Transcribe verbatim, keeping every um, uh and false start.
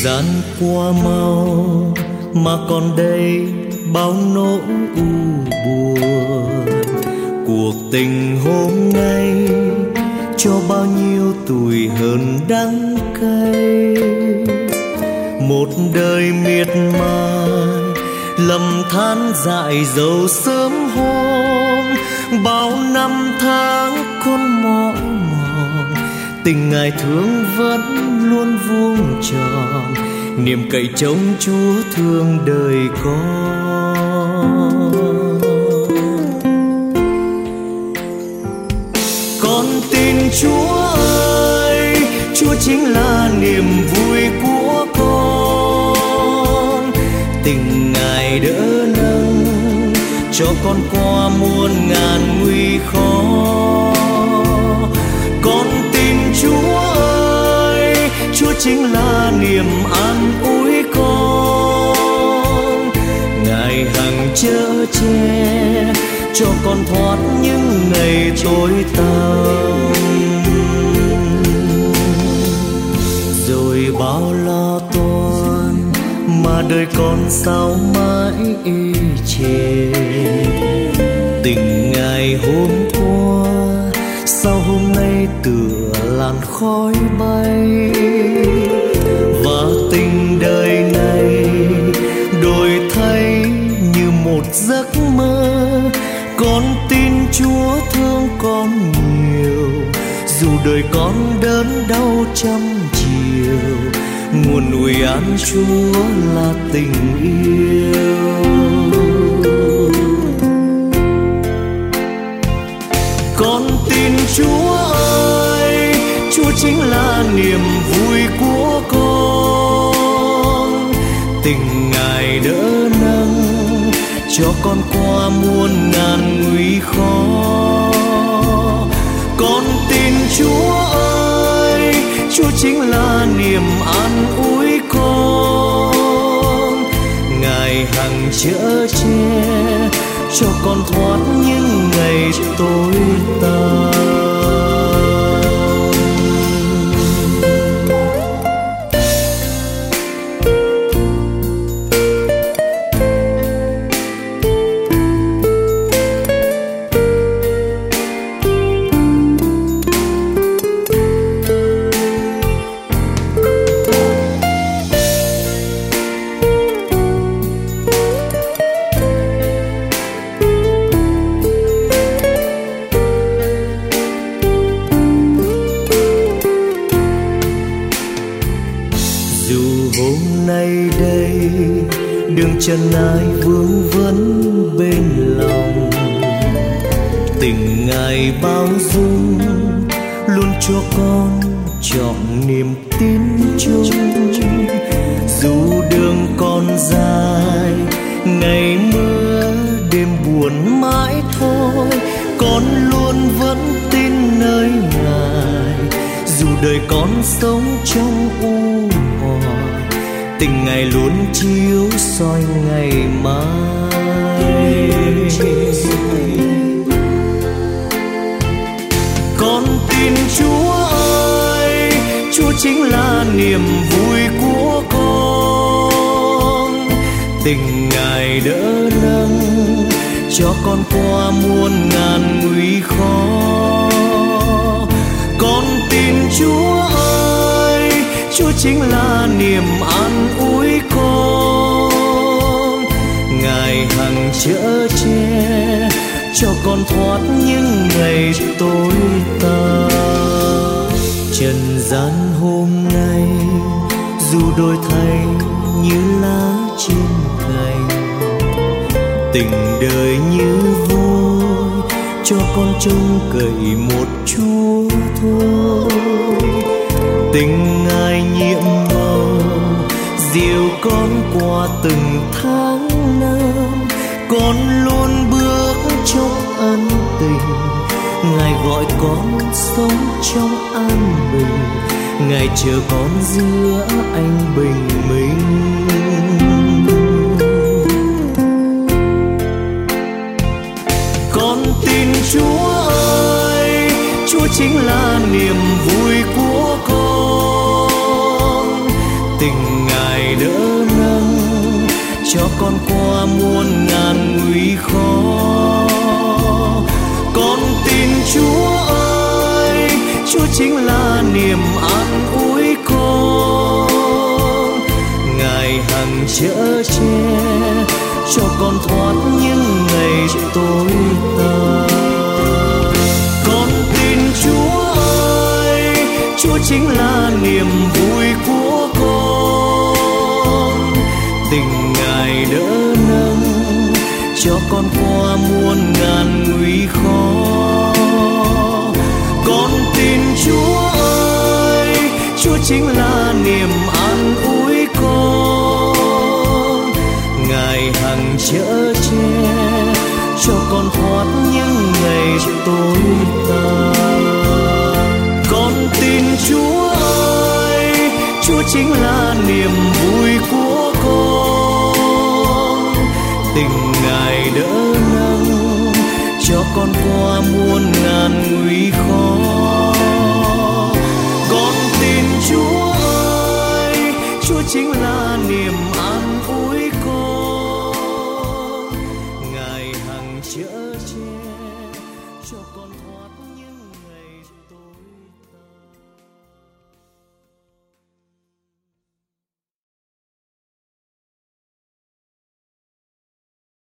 gian qua mau mà còn đây bao nỗi u buồn. Cuộc tình hôm nay cho bao nhiêu tuổi hờn đắng cay. Một đời miệt mài lầm than dại dầu sớm hôm. Bao năm tháng con mỏi mòn, tình ngài thương vẫn luôn vuông tròn. Niềm cậy trông Chúa thương đời con. Con tin Chúa ơi, Chúa chính là niềm vui của con. Tình ngài đỡ nâng cho con qua muôn ngàn nguy khó. Con tin Chúa ơi, Chúa chính là niềm an ủi con. Ngài hằng chở che cho con thoát những ngày tối tăm. Rồi bao lo toan mà đời con sao mãi ê chề. Tình ngài hôm qua sao hôm nay tựa làn khói bay. Và tình đời này đổi thay như một giấc mơ. Con tin Chúa thương con nhiều, dù đời con đớn đau trăm chiều. Nguồn nuôi an Chúa là tình yêu. Con tin Chúa ơi, Chúa chính là niềm vui của con. Tình ngài đỡ nâng cho con qua muôn ngàn nguy khó. Con tin Chúa ơi, Chúa chính là niềm an ủi con. Ngài hằng chở che cho con thoát những ngày tối tăm. Đường chân ai vương vấn bên lòng. Tình ngài bao dung luôn cho con chọn niềm tin chung. Dù đường còn dài, ngày mưa đêm buồn mãi thôi, con luôn vẫn tin nơi ngài. Dù đời con sống trong u hoài, tình ngài luôn chiếu soi ngày mai. Con tin Chúa ơi, Chúa chính là niềm vui của con. Tình ngài đỡ nâng cho con qua muôn ngàn nguy khó. Con tin Chúa ơi, Chúa chính là niềm an ủi con. Ngài hằng chở che cho con thoát những ngày tối tăm. Trần gian hôm nay dù đổi thay như lá trên cành, tình đời như vôi cho con trông cậy một Chúa thôi. Tình ngài nhiệm màu dìu con qua từng tháng năm. Con luôn bước trong ân tình, ngài gọi con sống trong an bình. Ngài chờ con giữa anh bình minh. Con tin Chúa ơi, Chúa chính là niềm vui của con. Tình ngài cho con qua muôn ngàn nguy khó. Con tin Chúa ơi, Chúa chính là niềm an ủi con. Ngài hằng chở che cho con thoát những ngày tối tăm. Con tin Chúa ơi, Chúa chính là niềm vui của con. Tình Ngài đỡ nâng cho con qua muôn ngàn nguy khó. Con tin Chúa ơi, Chúa chính là niềm an ủi con. Ngài hằng chở che cho con thoát những ngày tối tăm. Con tin Chúa ơi, Chúa chính là niềm vui của con. Tình Ngài đỡ nâng cho con qua muôn ngàn nguy khó.